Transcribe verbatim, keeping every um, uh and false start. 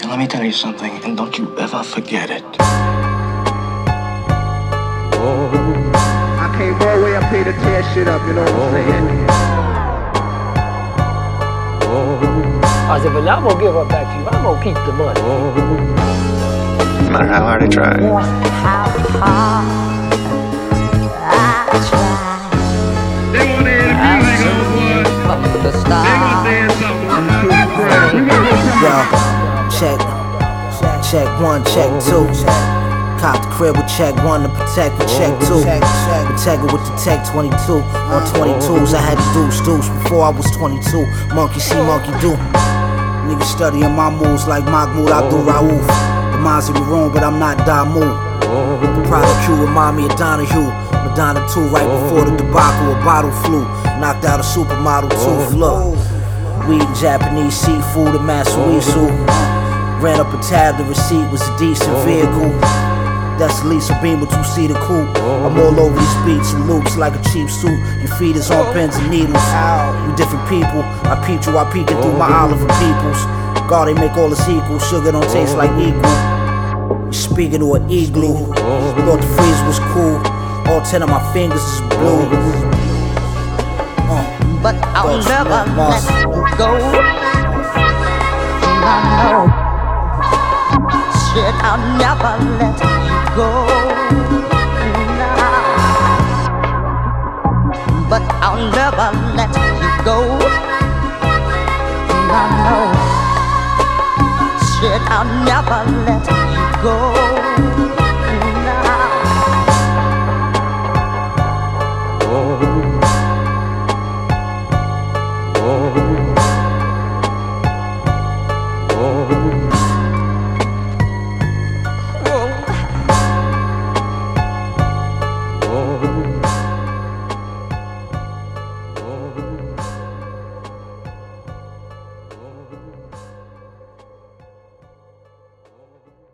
Let me tell you something, and don't you ever forget it. I came all the way up here to tear shit up, you know what I'm saying? I said, but I'm gonna give her back to you. I'm gonna keep the money. No matter how hard I try. How hard I try. They want to hear the music on, boy. The They stars. want to dance something. Yo, check, check one, check two. Cop the crib with check one to protect with check two. Protect it with the tech twenty-two. On twenty-twos, I had to deuce deuce before I was twenty-two. Monkey see, monkey do. Niggas studying my moves like Mahmoud Abdul Rauf. The minds of me wrong, but I'm not Damu. The product Q remind me of Donahue. Madonna two right before the debacle, a bottle flew. Knocked out a supermodel tooth, look. We eating Japanese seafood at Masuisu. Ran up a tab, the receipt was a decent vehicle. That's Lisa Beam, but you see the coupe. I'm all over these beats and loops like a cheap suit. Your feet is on pins and needles. You different people. I peeped you, I peeking through my Oliver Peoples. God, they make all us equal. Sugar don't taste like equal. Speaking to an igloo. Thought the freeze was cool. All ten of my fingers is blue. Uh, But I'll never let you go. I know. Shit, I'll never let you go. Nah. But I'll never let you go. I know. Shit, I'll never let you go.